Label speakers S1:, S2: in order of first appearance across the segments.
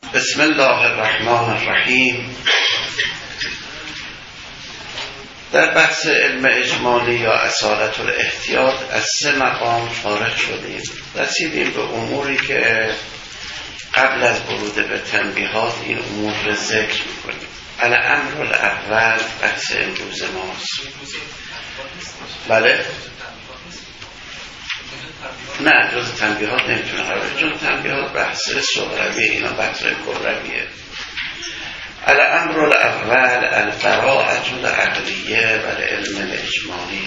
S1: بسم الله الرحمن الرحیم. در بحث علم اجمالی یا اصالت الاحتیاط از 3 مقام فارغ شدیم. رسیدیم به اموری که قبل از ورود به تنبیهات این امور را ذکر می‌کنیم. الامر الاول بحث امروز ماست. بله؟ نه، جز تنبیهات نمیتونه قرار، چون تنبیهات بحث صغرویه، اینا بحث کبرویه. الامر الاول البراءة العقلیه و العلم الاجمالی.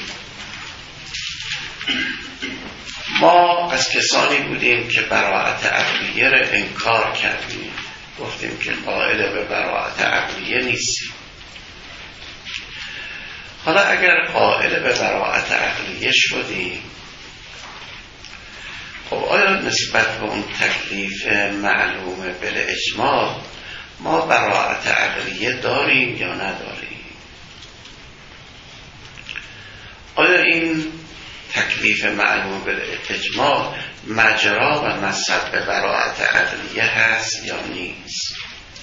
S1: ما از کسانی بودیم که براءت عقلیه را انکار کردیم، گفتیم که قائل به براءت عقلیه نیستیم. حالا اگر قائل به براءت عقلیه شدیم، خب آیا نسبت به اون تکلیف معلوم بالاجمال ما براءت عقلیه داریم یا نداریم؟ آیا این تکلیف معلوم بالاجمال مجرا و مصب به براءت عقلیه هست یا نیست؟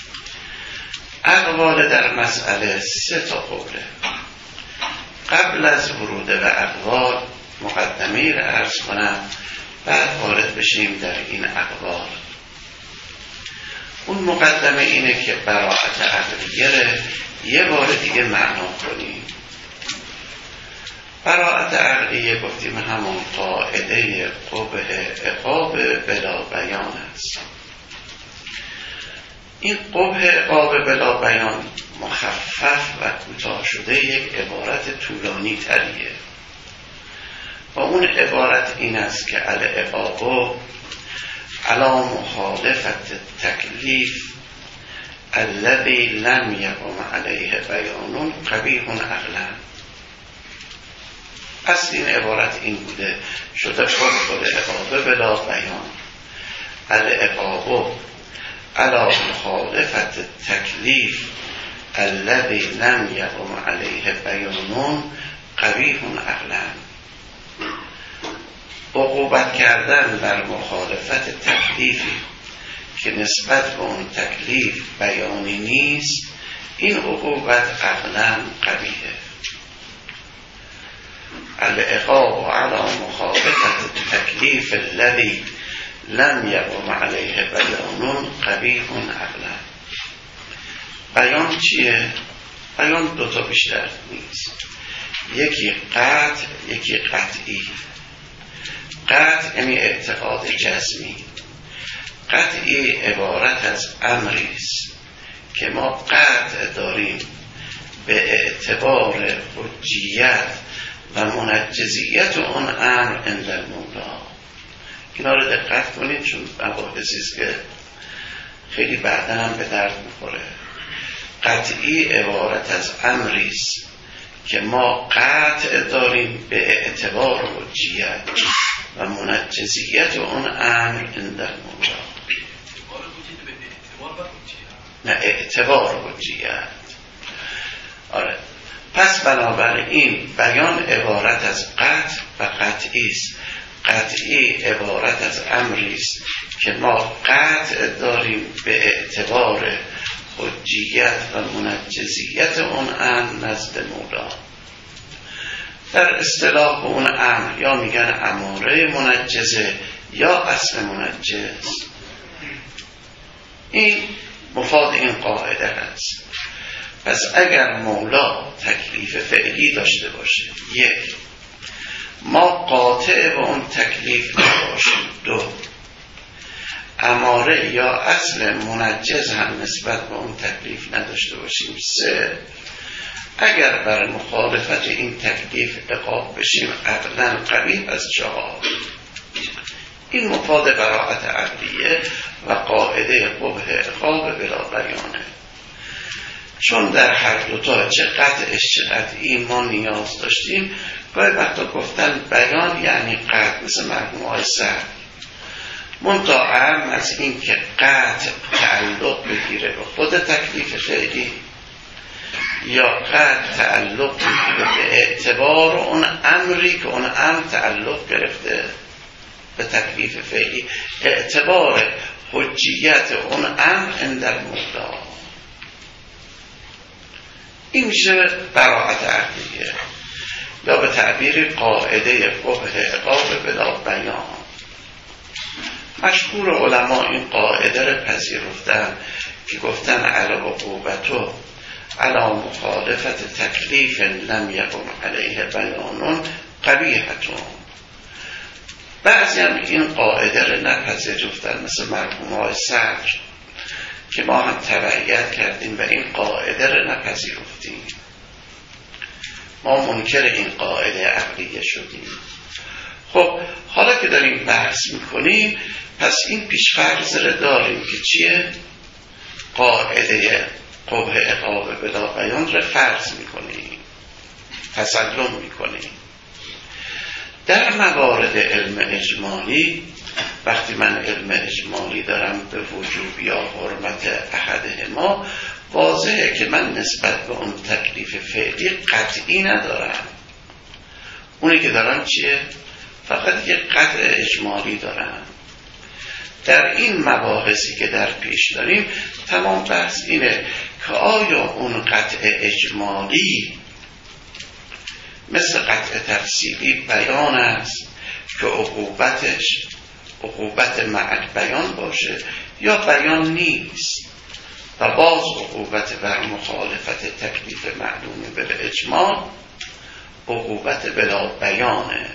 S1: اقوال در مسئله 3 قوله. قبل از ورود به اقوال مقدمه را عرض کنم، بعد وارد بشیم در این اقوال. اون مقدمه اینه که براءت عقلیه را یه بار دیگه معنا کنیم. براءت عقلیه گفتیم همون قاعده قبح عقاب بلا بیان است. این قبح عقاب بلا بیان مخفف و کوتاه شده یک عبارت طولانی تریه و اون عبارت این است که العقاب علی مخالفت تکلیف الذی لم یقم علیه بیان قبیح عقلا. اصل این عبارت این بوده، شده خود عقاب بلا بیان. العقاب علی مخالفت تکلیف الذی لم یقم علیه بیان قبیح عقلا. عقوبت کردن در مخالفت تکلیفی که نسبت به اون تکلیف بیانی نیست، این عقوبت عقلا قبیحه. العقاب علی مخالفت تکلیف الذی لم یقم علیه بیان قبیح عقلا. بیان چیه؟ بیان 2 بیشتر نیست، یکی قطع، یکی قطعی. قطع یعنی اعتقاد جزمی، قطعی عبارت از امری است که ما قطع داریم به اعتبار حجیت و منجزیت اون امر عند المولا. اینا رو دقت کنید چون مباحثی است که خیلی بعداً هم به درد میخوره. قطعی عبارت از امری است که ما قطع داریم به اعتبار حجیت و منجزیت اون امر عند المولا. نه، اعتبار حجیت. آره، پس بنابراین بیان عبارت از قطع و قطعی است. قطعی عبارت از امری است که ما قطع داریم به اعتبار حجیت و منجزیت اون امر نزد مولا. در اصطلاح اون امر یا میگن اماره منجزه یا اصل منجز. این مفاد این قاعده هست. پس اگر مولا تکلیف فعلی داشته باشه، 1 ما قاطع به اون تکلیف نباشیم، 2 اماره یا اصل منجز هم نسبت به اون تکلیف نداشته باشیم، 3 اگر بر مخالفت این تکلیف عقاب بشیم عقلا قبیح از 4. این مفاد براءت عقلیه و قاعده قبح عقاب بلا بیانه. چون در هر دوتا چه قطعش چه قطعی ما نیاز داشتیم. گاهی وقتا گفتن بیان یعنی قطع، مثل مرحوم آقای سعد، منتها اهم از این که قطع تعلق بگیره به خود تکلیف فعلی یا قطع تعلق بگیره به اعتبار اون امری که اون امر تعلق گرفته به تکلیف فعلی، اعتبار حجیت اون امر عند المدعی. این میشه براءت عقلیه، یا به تعبیر قاعده قبح عقاب بلا بیان. مشهور علما این قاعده رو پذیرفتن که گفتن العقوبتو علی مخالفت تکلیف لم یکن علیه بیانون قبیحتون. بعضی هم این قاعده رو نپذیرفتن، مثل مرحوم های صدر که ما هم تبعیت کردیم و این قاعده رو نپذیرفتیم. ما منکر این قاعده عقلیه شدیم. خب حالا که داریم بحث میکنیم، پس این پیشفرض رو داریم که چیه؟ قاعده قبح عقاب بلا بیان رو فرض میکنیم، تسلم میکنیم. در موارد علم اجمالی، وقتی من علم اجمالی دارم به وجوب یا حرمت احده ما، واضحه که من نسبت به اون تکلیف فعلی قطعی ندارم. اونی که دارم چیه؟ فقط یک قطع اجمالی دارم. در این مباحثی که در پیش داریم تمام بحث اینه که آیا اون قطع اجمالی مثل قطع تفصیلی بیان است که عقوبتش عقوبت مع بیان باشه، یا بیان نیست و باز عقوبت بر مخالفت تکلیف معلوم بالاجمال عقوبت بلا بیانه.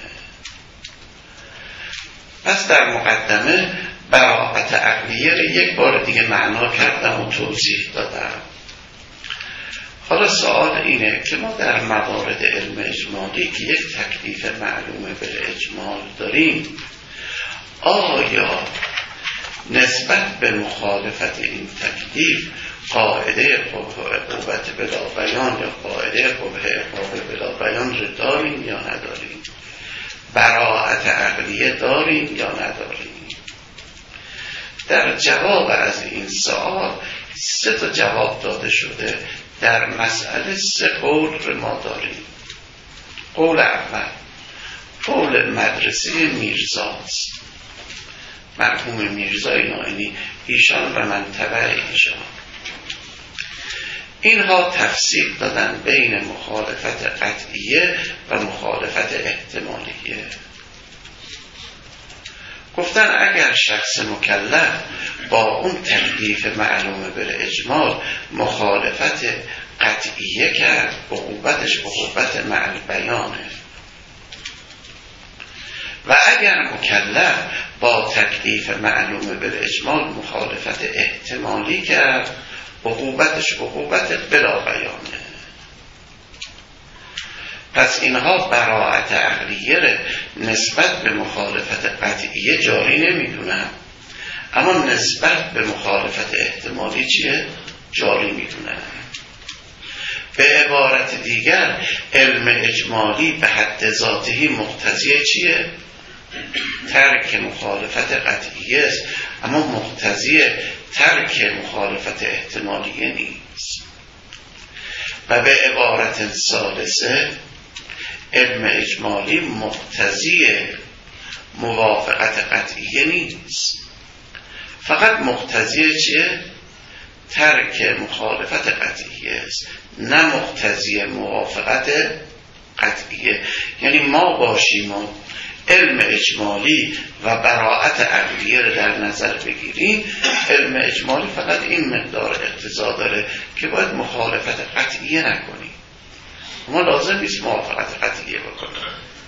S1: پس در مقدمه براءت عقلیه رو یک بار دیگه معنا کردم و توضیح دادم. حالا سوال اینه که ما در موارد علم اجمالی که یک تکلیف معلومه بالاجمال داریم، آیا نسبت به مخالفت این تکلیف قاعده قبح عقوبت بلا بیان یا قاعده قبح عقاب بلا بیان رو داریم یا نداریم؟ براءت عقلیه داریم یا نداریم؟ در جواب از این سوال 3 جواب داده شده. در مسئله 3 قول رو ما داریم. قول اول قول مدرسه میرزاست، مرحوم میرزای نائینی، ایشان و من تبع ایشان. اینها تفصیل دادن بین مخالفت قطعیه و مخالفت احتمالیه. گفتن اگر شخص مکلف با اون تکلیف معلومه بالاجمال مخالفت قطعیه کرد، عقوبتش عقوبت مع بیانه، و اگر مکلف با تکلیف معلومه بالاجمال مخالفت احتمالی کرد، عقوبتش عقوبت بلا بیانه. پس اینها براءت عقلیه را نسبت به مخالفت قطعیه جاری نمی دونن، اما نسبت به مخالفت احتمالی چیه؟ جاری می دونن. به عبارت دیگر علم اجمالی به حد ذاتی مقتضی چیه؟ ترک مخالفت قطعیه است، اما مقتضی ترک مخالفت احتمالیه نیست. و به عبارت ثالثه علم اجمالی مقتضی موافقت قطعیه نیست، فقط مقتضی چیه؟ ترک مخالفت قطعیه است، نه مقتضی موافقت قطعیه. یعنی ما باشیم و علم اجمالی و براءت عقلیه رو در نظر بگیریم، علم اجمالی فقط این مقدار اقتضا داره که باید مخالفت قطعیه نکنیم، ما لازم نیست موافقت قطعیه بکنیم.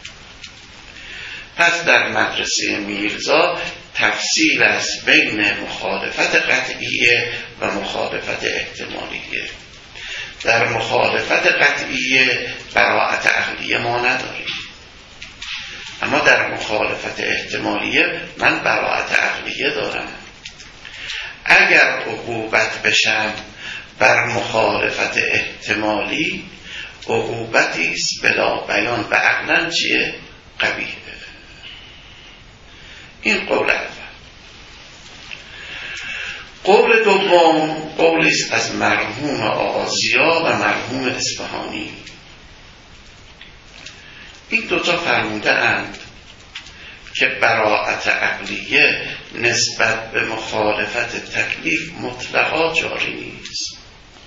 S1: پس در مدرسه میرزا تفصیل است بین مخالفت قطعیه و مخالفت احتمالیه. در مخالفت قطعیه براءت عقلیه ما نداریم، اما در مخالفت احتمالیه من براءت عقلیه دارم. اگر عقوبت بشم بر مخالفت احتمالی، عقوبتی است بلا بیان و عقلاً چیه؟ قبیحه. این قول اول. قول دوم قولی است از مرحوم آغازیا و مرحوم اصفهانی. این 2 فرموده اند که براءت عقلیه نسبت به مخالفت تکلیف مطلقا جاری نیست.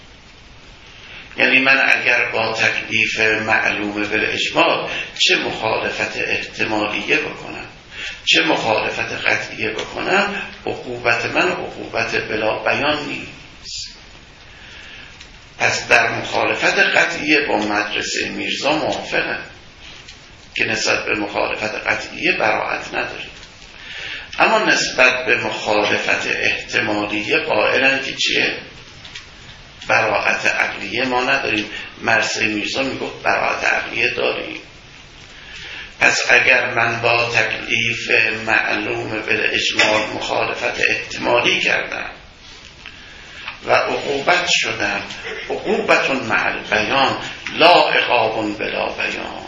S1: یعنی من اگر با تکلیف معلومه بالاجمال چه مخالفت احتمالیه بکنم چه مخالفت قطعیه بکنم، عقوبت من عقوبت بلا بیان نیست. پس در مخالفت قطعیه با مدرسه میرزا موافقم که نسبت به مخالفت قطعیه براءت نداریم، اما نسبت به مخالفت احتمالیه قائلن که چیه؟ براءت عقلیه ما نداریم. مدرسه میرزا میگفت براءت عقلیه داریم. پس اگر من با تکلیف معلوم بالاجمال مخالفت احتمالی کردم و عقوبت شدم، عقوبت مع البیان لا عقاب بلا بیان.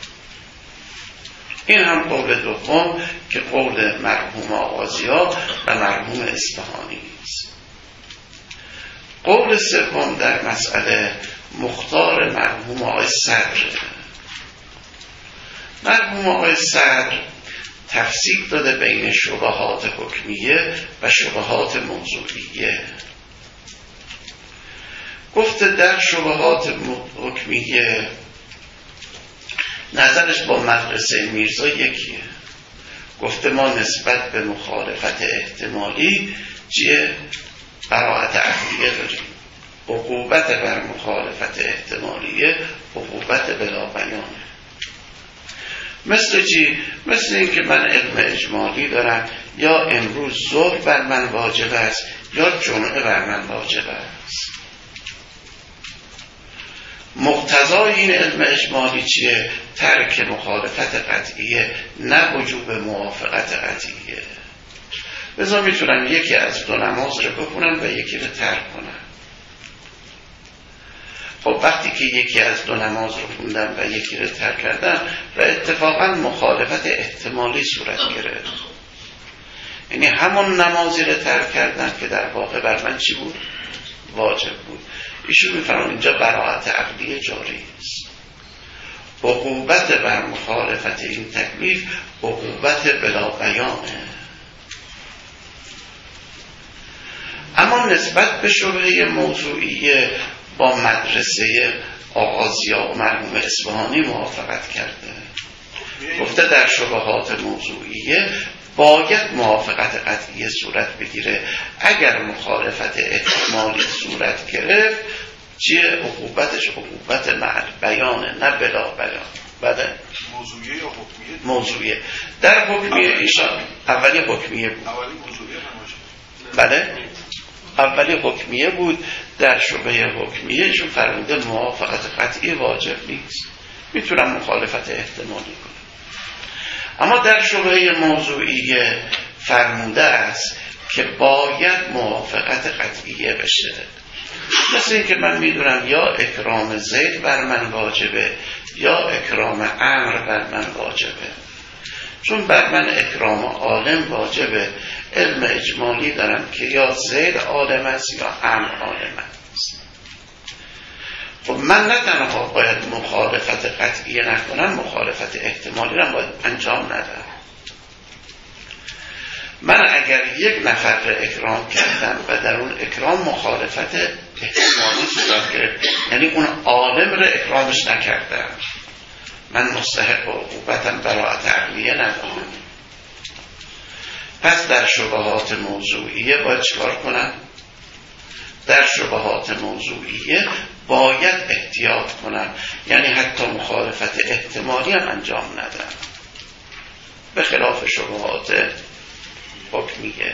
S1: این هم قول دوم که قول مرحوم آغازی‌ها و مرحوم اصفهانی است. قول سوم در مسئله مختار مرحوم آقای صدر. مرحوم آقای صدر تفصیل داده بین شبهات حکمیه و شبهات موضوعیه. گفته در شبهات حکمیه نظرش با مدرسه میرزا یکیه. گفته ما نسبت به مخالفت احتمالی چیه؟ براءت عقلیه داریم. عقوبت بر مخالفت احتمالیه عقوبت بلا بیانه. مثل چی؟ مثل این که من علم اجمالی دارم، یا امروز ظهر بر من واجب است یا جمعه بر من واجب است. مقتضای این علم اجمالی چیه؟ ترک مخالفت قطعیه، نه وجوب موافقت قطعیه. لذا میتونم یکی از دو نماز رو بخونم و یکی رو ترک کنم. خب وقتی که یکی از دو نماز رو خوندم و یکی رو ترک کردم و اتفاقا مخالفت احتمالی صورت گرفت، یعنی همون نمازی رو ترک کردم که در واقع بر من چی بود؟ واجب بود. ایشون میفرمون اینجا براءت عقلیه جاری است. عقوبت بر مخالفت این تکلیف عقوبت بلا بیانه. اما نسبت به شبهه موضوعیه با مدرسه آغازی‌ها و مرحوم اصفهانی موافقت کرده. گفته در شبهات موضوعیه باید موافقت قطعیه صورت بگیره. اگر مخالفت احتمالی صورت گرفت چیه؟ عقوبتش عقوبت مع بیانه، نه بلا بیان. بله
S2: موضوعیه یا حکمیه؟
S1: موضوعیه. در حکمیه ایشان اولی حکمیه بود.
S2: اولی موضوعیه نماشه.
S1: بله اولی حکمیه بود. در شبهه حکمیه ایشون فرموده موافقت قطعی واجب نیست، میتونم مخالفت احتمالی کنم. اما در شبهه موضوعیه فرموده است که باید موافقت قطعیه بشه. مثل این که من میدونم یا اکرام زید بر من واجبه یا اکرام عمرو بر من واجبه. چون بر من اکرام عالم واجبه، علم اجمالی دارم که یا زید عالم است یا عمرو عالم است. خب من نه تنها باید مخالفت قطعیه نکنم، مخالفت احتمالی را باید انجام ندم. من اگر یک نفر را اکرام کردم و در اون اکرام مخالفت احتمالی صورت گرفت، یعنی اون عالم را اکرامش نکردم، من مستحق عقوبتم براءت عقلیه ندارم. پس در شبهات موضوعیه باید چکار کنم؟ در شبهات موضوعیه باید احتیاط کنم، یعنی حتی مخالفت احتمالی هم انجام ندم، به خلاف شبهات حکمیه.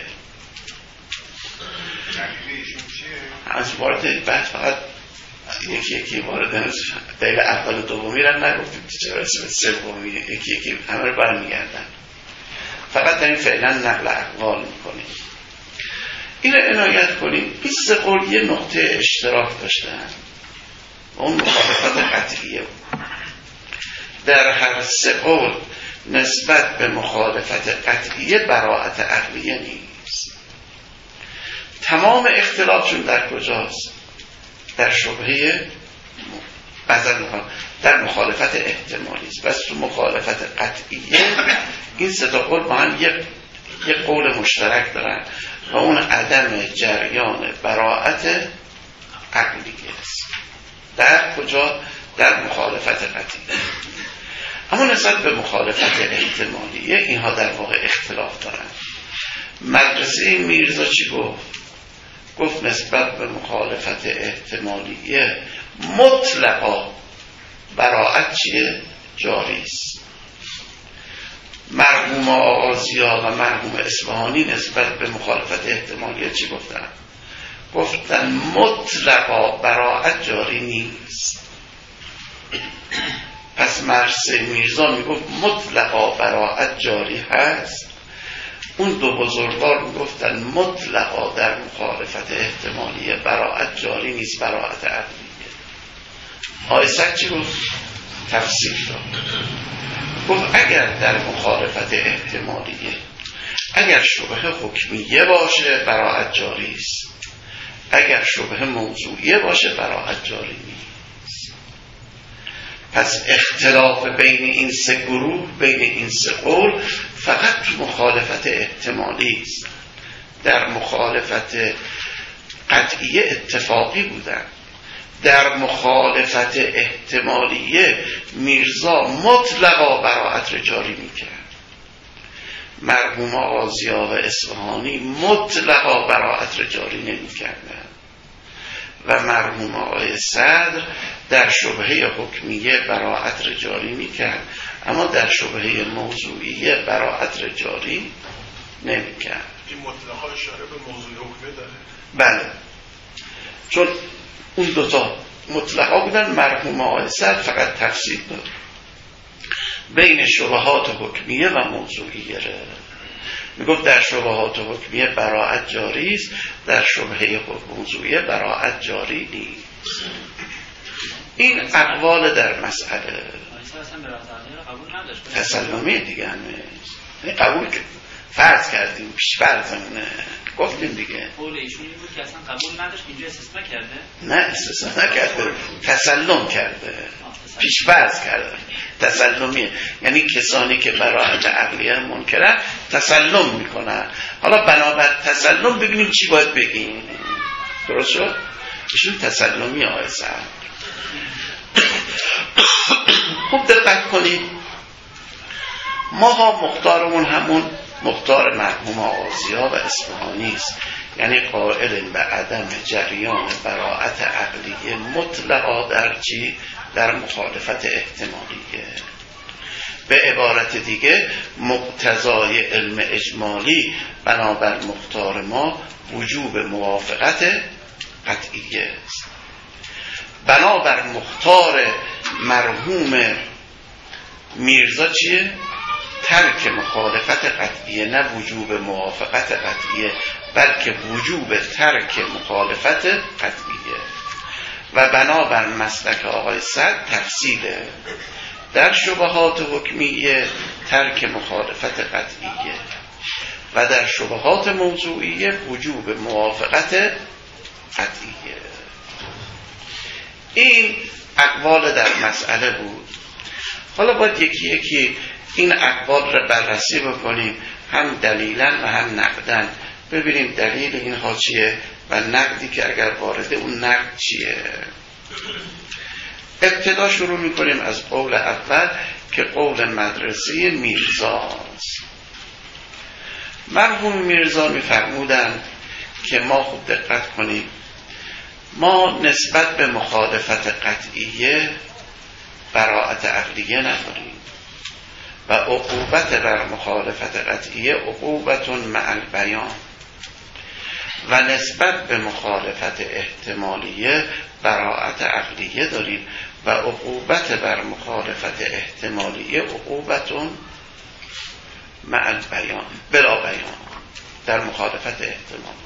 S1: از وارد بعد فقط یکی وارد دلیل اول و دومی رو نگفتیم، چرا اسم سومی یکی همه رو برمیگردن، فقط در این فعلا نقل اقوال میکنیم. این رو عنایت کنیم. 20 قول یه نقطه اشتراک داشتن، اون مخالفت قطعیه بود. در هر سه قول نسبت به مخالفت قطعیه براءت عقلیه نیست. تمام اختلافشون در کجاست؟ در شبهه در مخالفت احتمالی است. بس تو مخالفت قطعیه این سه تا قول با هم یک یک قول مشترک دارن و اون عدم جریان براءت عقلیه است. در کجا؟ در مخالفت قطعی. اما نسبت به مخالفت احتمالیه اینها در واقع اختلاف دارن. مدرسه میرزا چی گفت؟ گفت نسبت به مخالفت احتمالیه مطلقا براءت چیه؟ جاری است. مرحوم آغازیا و مرحوم اصفهانی نسبت به مخالفت احتمالیه چی گفتن؟ گفتن مطلقا براءت جاری نیست. پس مدرسه میرزا میگفت مطلقا براءت جاری هست. اون دو بزرگوار میگفتن مطلقا در مخالفت احتمالیه براءت جاری نیست، براءت عقلیه. آیسک چی گفت؟ تفسیر داد. گفت اگر در مخالفت احتمالیه اگر شبهه حکمیه باشه براءت جاری است، اگر شبهه موضوعیه باشه براءت جاری نیست. پس اختلاف بین این سه گروه، بین این سه قول فقط تو مخالفت احتمالی است. در مخالفت قطعیه اتفاقی بودن. در مخالفت احتمالیه میرزا مطلقا براءت را جاری میکرد. مرحوم آغازیا و اصفهانی مطلقا براءت را جاری نمیکردن و مرحوم آقای صدر در شبهه حکمیه براءت را جاری میکرد، اما در شبهه موضوعیه براءت را جاری نمیکرد.
S2: این مطلقا اشاره به موضوع حکمیه داره؟
S1: بله، چون اون دوتا مطلقا بودن. مرحوم آقای صدر فقط تفصیل داد بین شبهات حکمیه و موضوعیه را. میگفت در شبهات حکمیه براءت جاری است، در شبهه موضوعیه براءت جاری نیست. این اقوال در مسئله تسلمی دیگه همه قبول فرض کردیم، پیش فرضمونه گفتیم دیگه.
S3: قول ایشون این بود که اصلا قبول نداشت، اینجا استثنا کرده؟
S1: نه استثنا نکرده، تسلم کرده، پیش فرض کرده. تسلمیه یعنی کسانی که براءت عقلیه منکرن تسلم میکنن. حالا بنابر تسلم ببینیم چی باید بگیم. درست شد؟ ایشون تسلمی آیسه. خوب دقت کنید، ما ها مختارمون همون مختار مرحوم آغازیا و اصفهانی است، یعنی قائل به عدم جریان براءت عقلیه مطلقا در چی؟ در مخالفت احتمالیه. به عبارت دیگه مقتضای علم اجمالی بنابر مختار ما وجوب موافقت قطعیه است. بنابر مختار مرحوم میرزا چیه؟ ترک مخالفت قطعیه، نه وجوب موافقت قطعیه، بلکه وجوب ترک مخالفت قطعیه. و بنابر مسلک آقای صدر تفصیله. در شبهات حکمیه ترک مخالفت قطعیه و در شبهات موضوعیه وجوب موافقت قطعیه. این اقوال در مسئله بود. حالا باید یکی یکی این اقوال را بررسی بکنیم، هم دلیلاً و هم نقداً، ببینیم دلیل اینها چیه و نقدی که اگر وارده اون نقد چیه. ابتدا شروع میکنیم از قول اول که قول مدرسه میرزاست. مرحوم میرزا میفرمودند که ما خوب دقت کنیم، ما نسبت به مخالفت قطعیه براءت عقلیه نداریم و عقوبت بر مخالفت قطعیه عقوبت مع البیان، و نسبت به مخالفت احتمالیه براءت عقلیه داریم و عقوبت بر مخالفت احتمالیه عقوبت مع البیان، بلا بیان، در مخالفت احتمالیه.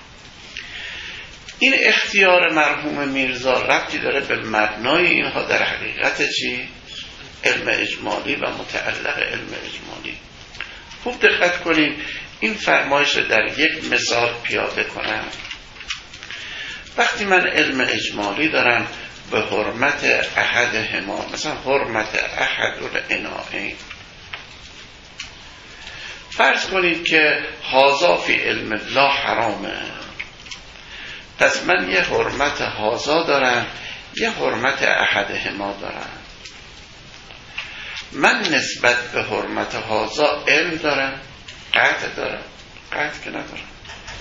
S1: این اختیار مرحوم میرزا ربطی داره به مبنای اینها در حقیقت چی؟ علم اجمالی و متعلق علم اجمالی. خوب دقت کنیم، این فرمایش رو در یک مثال پیاده کنم. وقتی من علم اجمالی دارم به حرمت احدهما، مثلا حرمت احد الاناءین، فرض کنید که هازا فی علم الله حرامه، پس من یه حرمت هازا دارم، یه حرمت احدهما دارم. من نسبت به حرمت هازا علم دارم، قطع دارم؟ قطع که ندارم.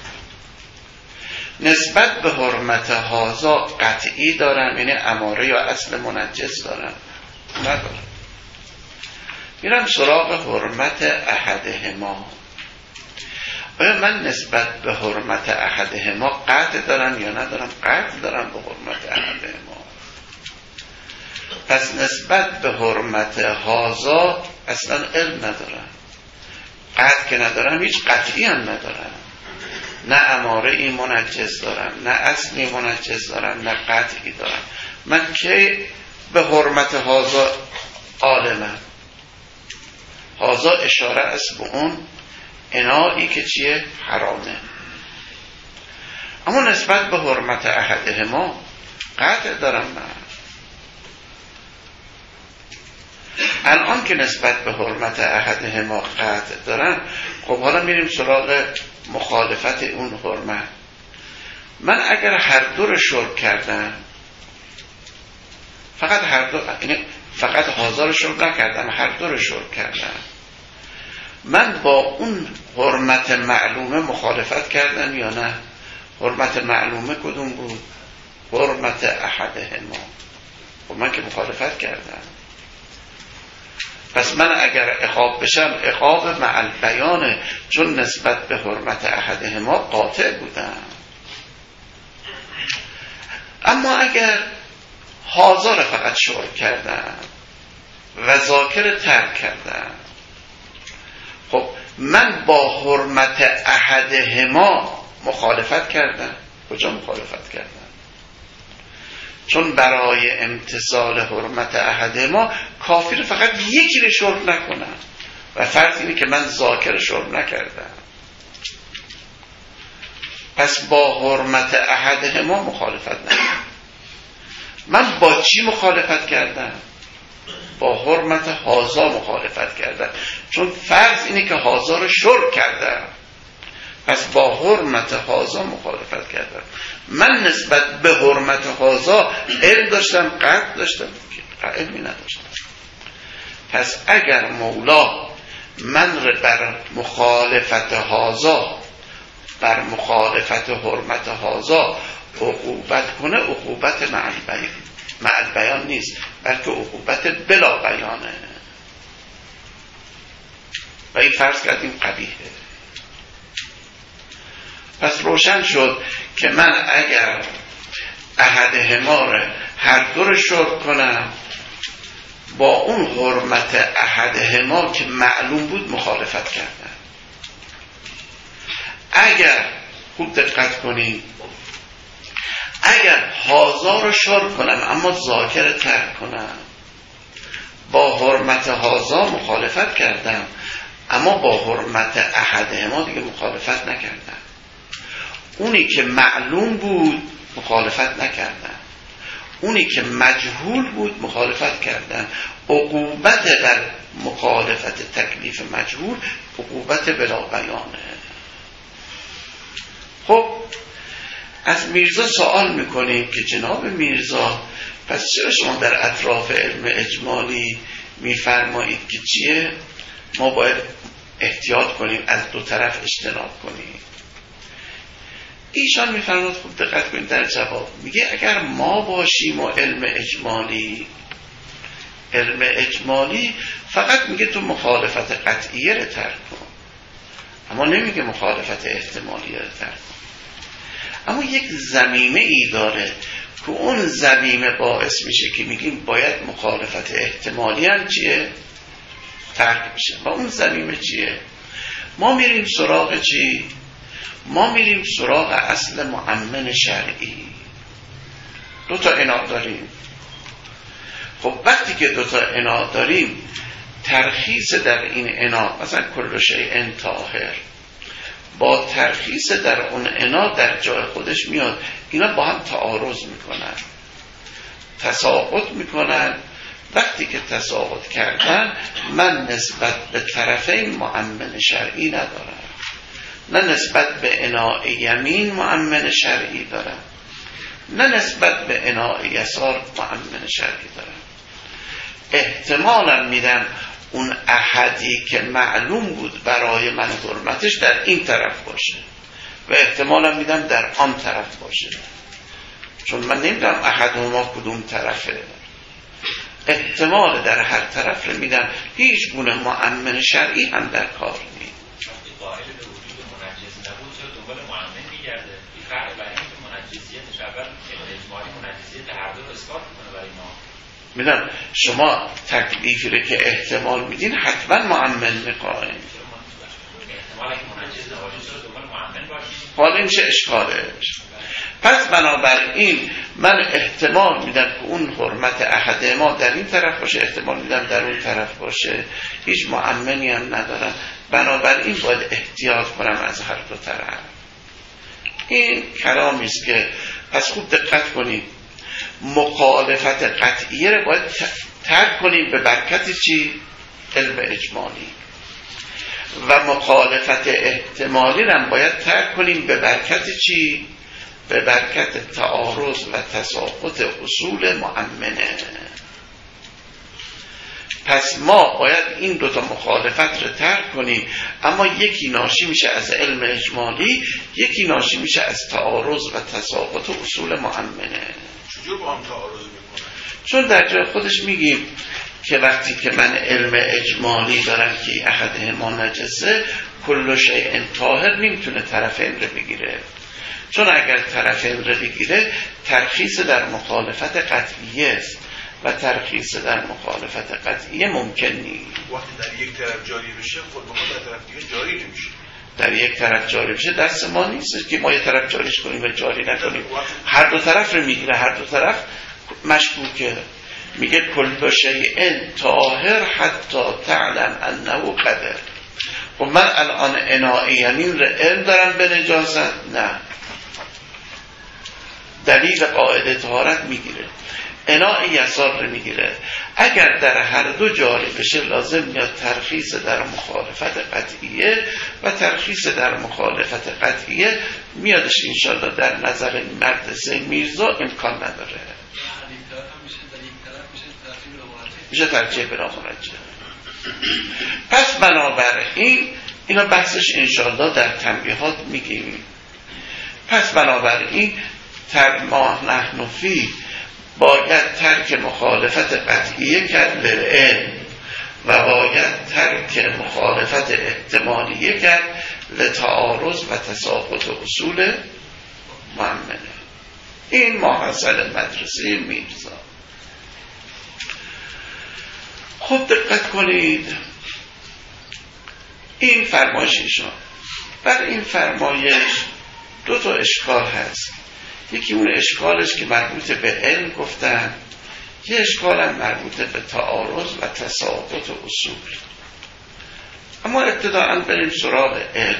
S1: نسبت به حرمت هازا قطعی دارم، یعنی اماره یا اصل منجس دارم؟ ندارم. میرم سراغ حرمت احدهما. آیا من نسبت به حرمت احدهما قطع دارم یا ندارم؟ قطع دارم به حرمت احدهما. پس نسبت به حرمت هازا اصلا علم ندارم، قطع که ندارم، هیچ قطعی هم ندارم، نه اماره ای منجز دارم، نه اصلی منجز دارم، نه قطعی دارم. من که به حرمت هازا عالمم. هازا اشاره است به اون انایی که چیه؟ حرامه. اما نسبت به حرمت احدهما قطع دارم من. الان که نسبت به حرمت احدهما قطع دارم، خب حالا میریم سراغ مخالفت اون حرمت. من اگر هر دو رو شرب کردم، فقط هازا رو شرب نکردم، هر دو رو شرب کردم، من با اون حرمت معلومه مخالفت کردم یا نه؟ حرمت معلومه کدوم بود؟ حرمت احدهما. خب من که مخالفت کردم. پس من اگر عقاب بشم عقاب مع البیانه، چون نسبت به حرمت احدهما قاطع بودم. اما اگر هازا رو فقط شرب کردم و ذاکر ترک کردم، خب من با حرمت احدهما مخالفت کردم. کجا مخالفت کردم؟ چون برای امتثال حرمت احدهما کافی فقط یکی رو شرب نکنم و فرض اینه که من ذاکر شرب نکردم. پس با حرمت احدهما مخالفت نکردم. من با چی مخالفت کردم؟ با حرمت هازا مخالفت کردم، چون فرض اینه که هازا رو شرب کردم. پس با حرمت هازا مخالفت کردم. من نسبت به حرمت هازا علم داشتم، قطع داشتم، علمی نداشتم. پس اگر مولا من رو بر مخالفت هازا، بر مخالفت حرمت هازا عقوبت کنه، عقوبت مع البیان نیست، بلکه عقوبت بلا بیانه. و این فرض کردیم قبیحه. پس روشن شد که من اگر احدهما رو هر دو رو شرب کنم، با اون حرمت احدهما که معلوم بود مخالفت کردم. اگر خوب دقت کنید، اگر هازا رو شرب کنم اما ذاکر ترک کنم، با حرمت هازا مخالفت کردم، اما با حرمت احدهما دیگه مخالفت نکردم. اونی که معلوم بود مخالفت نکردم، اونی که مجهول بود مخالفت کردم. عقوبت بر مخالفت تکلیف مجهول عقوبت بلا بیانه. خب از میرزا سوال میکنیم که جناب میرزا، پس چرا شما در اطراف علم اجمالی میفرمایید که چیه؟ ما باید احتیاط کنیم، از دو طرف اجتناب کنیم. ایشان میفرماید، خوب دقت کنید در جواب، میگه اگر ما باشیم و علم اجمالی فقط میگه تو مخالفت قطعیه رو ترک کن، اما نمیگه مخالفت احتمالیه رو ترک کن. اما یک زمینه ای داره که اون زمینه باعث میشه که میگیم باید مخالفت احتمالی هم چیه؟ ترک میشه. و اون زمینه چیه؟ ما میریم سراغ چی؟ ما میریم سراغ اصل مؤمن شرعی. دو تا عناد داریم. خب وقتی که دو تا عناد داریم، ترخیص در این عناد، مثلا کل شیء طاهر، با ترخیص در اون عناد در جای خودش میاد، اینا با هم تعارض میکنن، تساقط میکنن وقتی که تساقط کردن من نسبت به طرفین مؤمن شرعی ندارم، نه نسبت به اناء یمین مؤمن شرعی دارم، نه نسبت به اناء یسار مؤمن شرعی دارم. احتمالا میدم اون احدی که معلوم بود برای من حرمتش در این طرف باشه و احتمالا میدم در آن طرف باشه، چون من نمیدونم احدهما کدوم طرفه. احتمال در هر طرف رو میدم، هیچ گونه مؤمن شرعی هم در کار نیست.
S4: وقتی قائل به وجود منجز نبود چرا دنبال مؤمن میگرده؟ این فرق برای اینکه منجزیتش اول اجمالی منجزیت هر دو رو اثبات کنه برای ما.
S1: میدونم شما تکلیفی رو که احتمال میدین حتما مؤمن میخواهیم.
S4: احتمال که منجز نباشه چرا دنبال مؤمن باشیم؟
S1: حالا این چه اشکالش؟ پس بنابراین من احتمال میدم که اون حرمت احد ما در این طرف باشه، احتمال میدم در اون طرف باشه، هیچ مؤمنی هم ندارم، بنابراین باید احتیاط کنم از هر دو طرف. این کلامی است که پس خوب دقت کنید، مخالفت قطعیه رو باید ترک کنیم به برکت چی؟ علم اجمالی. و مخالفت احتمالی رو باید ترک کنیم به برکت چی؟ به برکت تعارض و تساقط اصول مؤمنه. پس ما باید این دوتا مخالفت رو ترک کنیم، اما یکی ناشی میشه از علم اجمالی، یکی ناشی میشه از تعارض و تساقط اصول مؤمنه.
S2: چجور با هم تعارض میکنه؟
S1: چون در جای خودش میگیم که وقتی که من علم اجمالی دارم که احدهما نجسه، کل شیء طاهر نمیتونه طرفین رو بگیره، چون اگر طرفین رو بگیره ترخیص در مخالفت قطعیه است و ترخیص در مخالفت قطعیه ممکن نیست.
S2: وقتی در یک طرف جاری بشه خود به خود در طرف دیگه جاری نمیشه.
S1: در یک طرف جاری بشه دست ما نیست که ما یک طرف جاریش کنیم و جاری نکنیم، هر دو طرف رو میگیره، هر دو طرف مشکوکه. میگه کل شیء طاهر حتی تعلم انه قدر. و من الان اناء یمین رو علم دارم به نجاست؟ نه، دلیل قاعده طهارت میگیره، اناء یسار رو میگیره. اگر در هر دو جاری بشه لازم میاد ترخیص در مخالفت قطعیه و ترخیص در مخالفت قطعیه میادش انشالله در نظر مدرسه میرزا امکان نداره، میشه ترجیح بلا مرجح. پس بنابراین اینا بحثش انشالله در تنبیهات میگیم. پس بنابراین ما نحن فی باید ترک مخالفت قطعیه کرد به علم و باید ترک مخالفت احتمالیه کرد لتعارض و تساقط اصول مؤمنه. این ماحصل مدرسه میرزا. خب دقت کنید، این فرمایش ایشان. بر این فرمایش دو تا اشکال هست. یکی اون اشکالش که مربوط به علم گفتن، یه اشکال هم مربوط به تعارض و تساقط اصول. اما ابتداءً بریم سراغ علم.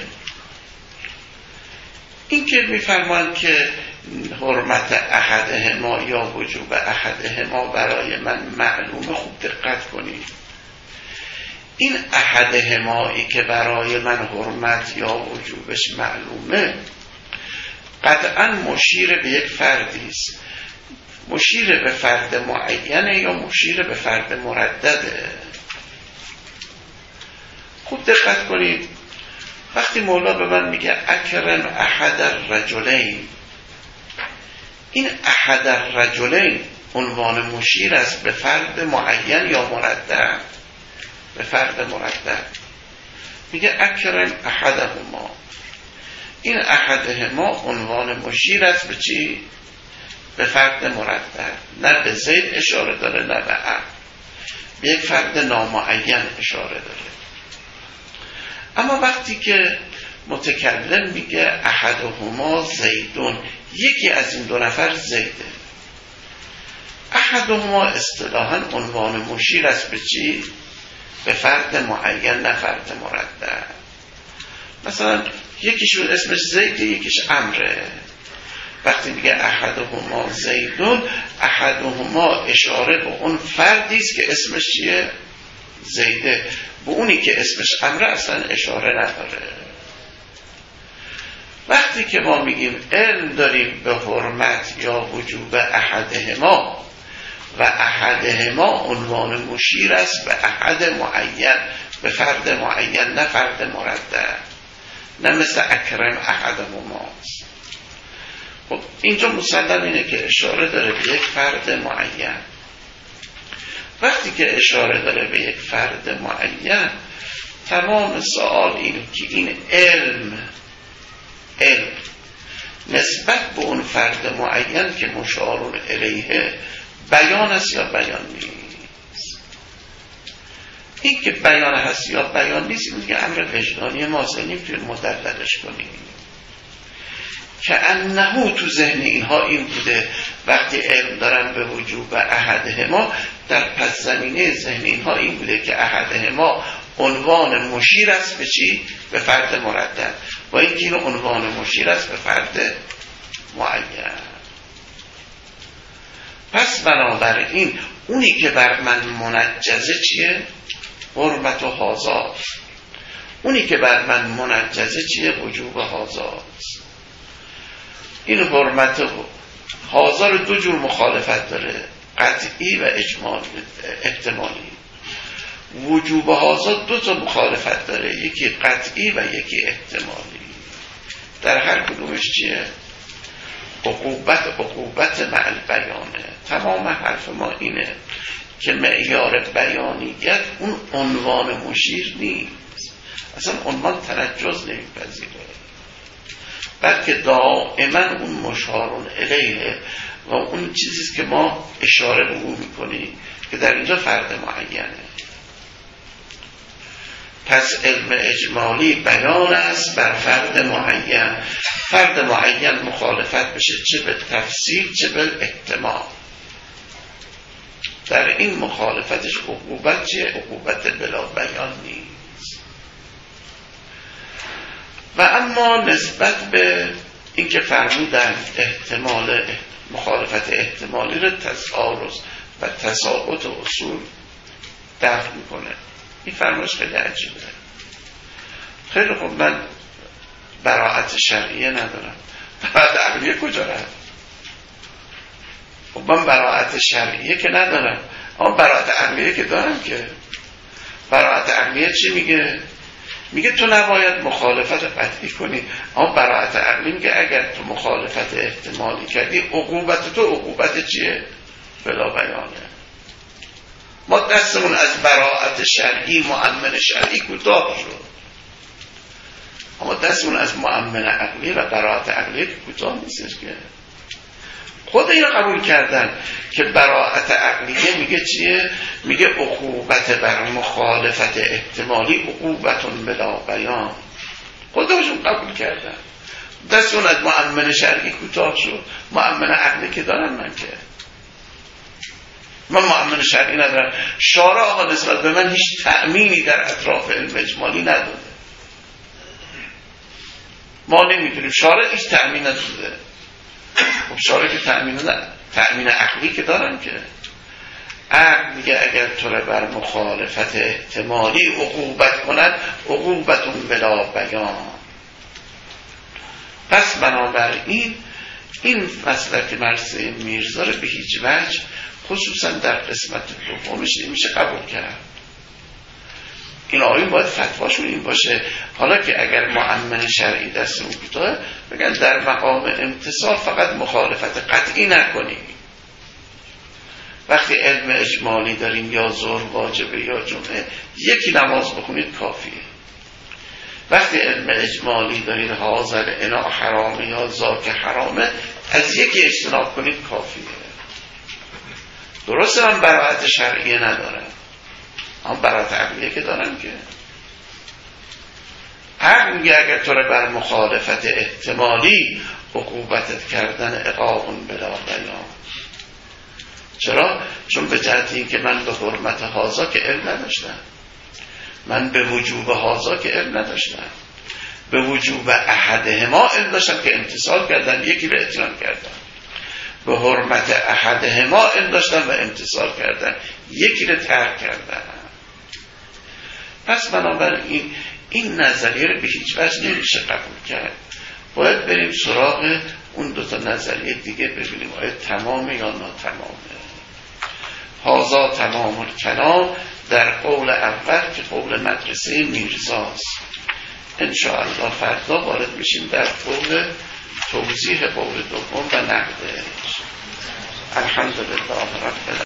S1: این که میفرمان که حرمت احدهما یا وجوب احدهما برای من معلومه، خوب دقت کنید. این احدهمایی که برای من حرمت یا وجوبش معلومه قطعا مشیر به یک فردی است. مشیر به فرد معینه یا مشیر به فرد مردده؟ خوب دقت کنید. وقتی مولا به من میگه اکرم احد الرجلین، این احد الرجلین عنوان مشیر است به فرد معین یا مردد؟ به فرد مردد. میگه اکرم احدهما، این احدهما عنوان مشیر است به چی؟ به فرد مردد. نه به زید اشاره داره نه به عبد، به یک فرد نامعین اشاره داره. اما وقتی که متکلم میگه احدهما زیدون، یکی از این دو نفر زیده، احدهما اصطلاحاً عنوان مشیر است به چی؟ به فرد معین نه فرد مردد. مثلا یکیشون اسمش زیده، یکیش عمره. وقتی میگه احدهما زیدون، احدهما اشاره به اون فردی است که اسمش چیه؟ زیده. به اونی که اسمش عمرو اصلا اشاره نداره. وقتی که ما میگیم علم داریم به حرمت یا وجوب احدهما و احدهما عنوان مشیر است به احد معین، به فرد معین، نه فرد مردد، نه مثل اکرم احدهما. خب اینجا مسلم اینه که اشاره داره به یک فرد معین. وقتی که اشاره داره به یک فرد معین، تمام سوال اینه که این علم نسبت به اون فرد معین که مشارون الیه بیان است یا بیان نیست. این که بیان هست یا بیان نیست این دیگه امر وجدانی ماست، نمیتونیم مدللش کنیم. که انه تو ذهن اینها این بوده وقتی علم دارن به وجوب احدهما، در پس زمینه ذهن اینها این بوده که احدهما عنوان مشیر است به چی؟ به فرد مردد، و اینکه این عنوان مشیر است به فرد معین. پس بنابراین اونی که بر من منجزه چیه؟ حرمت و هازا. اونی که بر من منجزه چیه؟ وجوب هازا. این حرمت و هازا رو دو جور مخالفت داره، قطعی و احتمالی. وجوب هازا دو تا مخالفت داره، یکی قطعی و یکی احتمالی. در هر کدومش چیه؟ عقوبت مع البیانه. تمام حرف ما اینه که معیار بیانیت اون عنوان مشیر نیست، اصلا عنوان تنجز نمیپذیره، بلکه دائما اون مشارون الیه و اون چیزیست که ما اشاره به اون میکنیم که در اینجا فرد معینه. پس علم اجمالی بیان است بر فرد معین. فرد معین مخالفت بشه چه به تفسیر چه به احتمال. در این مخالفتش عقوبت چه؟ عقوبت بلا بیان نیست. و اما نسبت به این که فرمودن احتمال مخالفت احتمالی رو تعارض و تساقط اصول دفع میکنه. این فرمایش خیلی عجیبه. خیلی خوب، من براءت شرعیه ندارم، براءت عقلیه کجا رفت؟ خب من براءت شرعیه که ندارم، اما براءت عقلیه که دارم. که براءت عقلیه چی میگه؟ میگه تو نباید مخالفت قطعی کنی، اما براءت عقلی میگه اگر تو مخالفت احتمالی کردی عقوبت تو عقوبت چیه؟ بلا بیانه. ما دستمون از براءت شرعی مؤمن شرعی کوتاه شد، اما دستمون از مؤمن عقلی و براءت عقلی که کوتاه نیستش. که خود اینو قبول کردن که براءت عقلیه میگه چیه؟ میگه عقوبت بر مخالفت احتمالی عقوبتون بلا بیان. خودشون قبول کردن، دستمون از مؤمن شرعی کوتاه شد. مؤمن عقلی که دارم من، که من مؤمن شرعی ندارم. شارع آقا نسبت به من هیچ تأمینی در اطراف علم اجمالی نداده. ما نمیدونیم، شارع هیچ تأمین نداده. خب شارع که تأمین عقلی که دارم. که عقل میگه اگر تو رو بر مخالفت احتمالی عقوبت کند عقوبتون بلا بیان. پس بنابراین این مسلک مرثیه میرزا رو به هیچ وجه خصوصا در قسمت دومش نمیشه قبول کرد. این آیون باید فتواشون این باشه، حالا که اگر مؤمن شرعی دستمون کوتاه بگن در مقام امتصال فقط مخالفت قطعی نکنیم. وقتی علم اجمالی داریم یا ظهر واجبه یا جمعه یکی نماز بخونید کافیه. وقتی علم اجمالی دارید حاضر انا حرامه یا ذاک حرامه از یکی اجتناب کنید کافیه. درسته من براءت شرعیه ندارم، اما براءت عقلیه که دارم. که عقل میگه اگر تو رو بر مخالفت احتمالی عقوبتت کردن عقاب بلا بیان. چرا؟ چون به جهت این که من به حرمت هازا که علم نداشتم، من به وجوب هازا که علم نداشتم. به وجوب احدهما علم داشتن که امتثال کردن، یکی رو اتیان کردن. به حرمت احدهما علم داشتن و امتثال کردن، یکی رو ترک کردن. پس بنابراین این نظریه رو به هیچ وجه نمیشه قبول کرد. باید بریم سراغ اون دوتا نظریه دیگه ببینیم آیا تمامه یا ناتمامه. هازا تمام الکلام در قول اول که قول مدرسه میرزاست. انشاءالله فردا وارد میشیم در قول توضیح قول دوم و نقدش. الحمدلله رب العالمین.